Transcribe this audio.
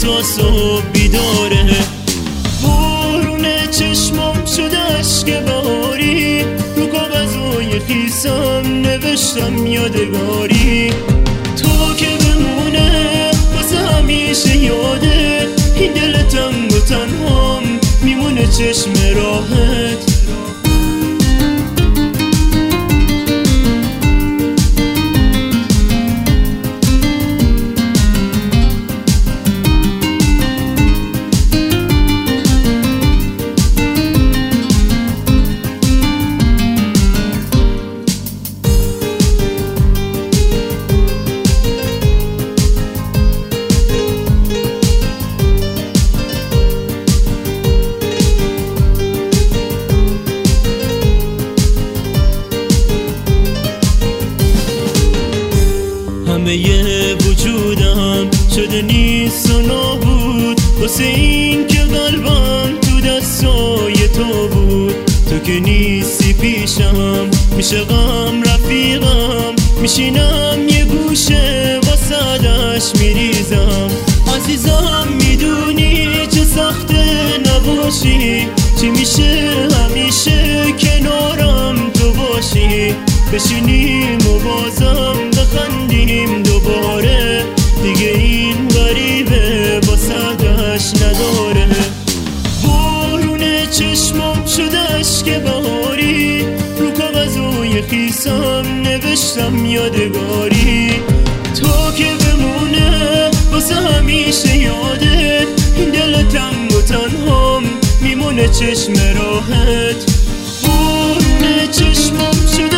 تا صبح بیداره. بارون چشمام شده اشک بهاری، رو کاغذهای خیسم نوشتم یادگاری. تو که بمونه واسه همیشه یاده، این دل تنگ و تنهام میمونه چشم راحت. همه وجودم شده نیست و نابود، واسه این که قلبم تو دستای تو بود. تو که نیستی پیشم میشه غم رفیقم، میشینم یه گوشه واسه دشت میریزم. عزیزم میدونی چه سخته نباشی، چی میشه همیشه کنارم تو باشی. بشینیم و بازم بخندیم دوباره، دیگه این غریبه با صدش نداره. بارون چشمام شده اشک بهاری، رو کاغذهای خیسم نوشتم یادگاری. تو که بمونه واسه همیشه یاده، این دل تنگ و تنهام میمونه چشم راحت. بارون چشمام شده